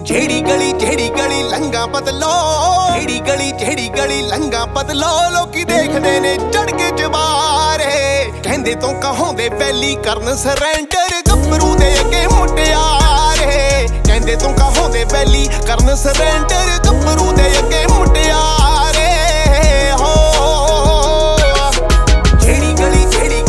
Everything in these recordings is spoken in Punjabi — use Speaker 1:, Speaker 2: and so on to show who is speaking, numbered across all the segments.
Speaker 1: ਜਿਹੜੀ ਗਲੀ ਲੰਗਾ ਬਦਲੋ, ਜਿਹੜੀ ਗਲੀ ਲੰਗਾ ਬਦਲੋ। ਲੋਕੀ ਦੇਖਦੇ ਨੇ ਚੜ ਕੇ ਜਵਾਰੇ, ਕਹਿੰਦੇ ਤੋਂ ਕਹਾਉਂਦੇ ਪਹਿਲੀ ਕਰਨ ਸਰੈਂਡਰ। ਗੱਭਰੂ ਦੇ ਅੱਗੇ ਮੁਟਿਆਰੇ, ਕਹਿੰਦੇ ਤੋਂ ਕਹਾਉਂਦੇ ਪਹਿਲੀ ਕਰਨ ਸਰੈਂਡਰ। ਗੱਭਰੂ ਦੇ ਅੱਗੇ ਮੁਟਿਆਰੇ ਹੋ। ਜਿਹੜੀ ਗਲੀ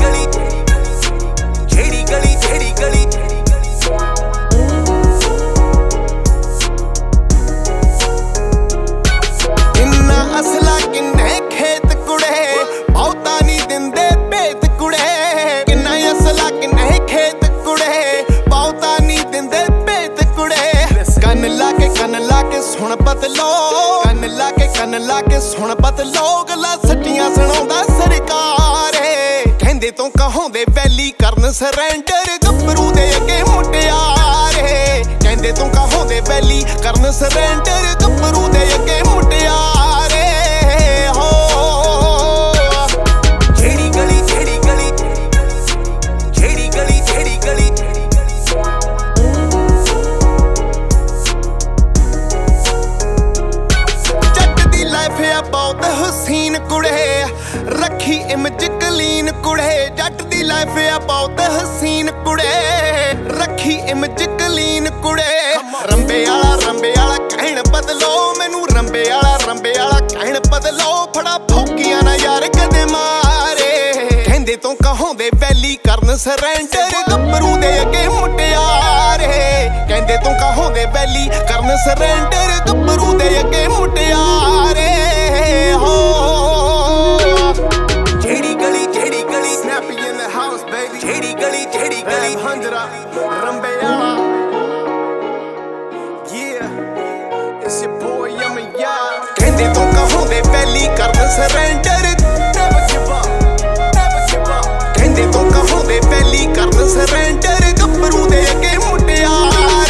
Speaker 1: ਅਸਲਾ ਕਿੰਨੇ ਖੇਤ ਕੁੜੇ, ਬਹੁਤਾ ਨਹੀਂ ਦਿੰਦੇ ਭੇਤ ਕੁੜੇ। ਕਿੰਨਾ ਅਸਲਾ ਕਿੰਨੇ ਖੇਤ ਕੁੜੇ, ਬਹੁਤਾ ਨਹੀਂ ਦਿੰਦੇ ਭੇਤ ਕੁੜੇ। ਕੰਨ ਲਾ ਕੇ ਸੁਣ ਬਦਲੋ, ਕੰਨ ਲਾ ਕੇ ਸੁਣ ਬਦਲੋ। ਗੱਲਾਂ ਸੱਚੀਆਂ ਸੁਣਾਉਂਦਾ ਸਰਕਾਰੇ, ਕਹਿੰਦੇ ਤੋਂ ਕਹਾਉਂਦੇ ਵੈਲੀ ਕਰਨ ਸਰੈਂਡਰ। ਗੱਭਰੂ ਦੇ ਅੱਗੇ ਮੁਟਿਆਰੇ, ਕਹਿੰਦੇ ਤੋਂ ਕਹਾਉਂਦੇ ਵੈਲੀ ਕਰਨ ਸਰੈਂਡਰ। ਗੱਭਰੂ ਦੇ ਅੱਗੇ ਮੁਟਿਆਰੇ ਹੋ। ਜਿਹੜੀ ਗਲੀ ਜੱਟ ਦੀ ਲਾਈਫ ਆ ਬਹੁਤ ਹਸੀਨ ਕੁੜੇ, ਰੱਖੀ ਇਮੇਜ ਕਲੀਨ ਕੁੜੇ। ਜੱਟ ਦੀ ਲਾਈਫ ਆ ਬਹੁਤ ਹਸੀਨ ਕੁੜੇ, ਰੱਖੀ ਇਮੇਜ ਕਲੀਨ ਕੁੜੇ। ਰੰਬੇ ਵਾਲਾ ਕਹਿਣ ਬਦਲੋ, ਮੈਨੂੰ ਰੰਬੇ ਵਾਲਾ ਕਹਿਣ ਬਦਲੋ। ਫੜਾ ਫੌਕੀਆਂ ਨਾ ਯਾਰ ਕਦੇ ਮਾਰੇ, ਕਹਿੰਦੇ ਤੋਂ ਕਹਾਉਂਦੇ ਵੈਲੀ ਕਰਨ ਸਰੈਂਡਰ। ਗੱਭਰੂ ਦੇ ਅੱਗੇ ਮੁਟਿਆਰੇ, ਕਹਿੰਦੇ ਤੋਂ ਕਹਾਉਂਦੇ ਵੈਲੀ ਕਰਨ ਸਰੈਂਡਰ। ਗੱਭਰੂ ਦੇ ਅੱਗੇ ਮੁਟਿਆਰੇ ਹੋ। ਜਿਹੜੀ ਗਲੀ snappy in the house baby। ਜਿਹੜੀ ਗਲੀ 100 ਰੰਬੇ ਵਾਲਾ। Yeah, it's your boy Yummy Yard। ਕਹਿੰਦੇ ਤੋਂ ਕਹਾਉਂਦੇ ਵੈਲੀ ਕਰਨ ਸਰੈਂਡਰ।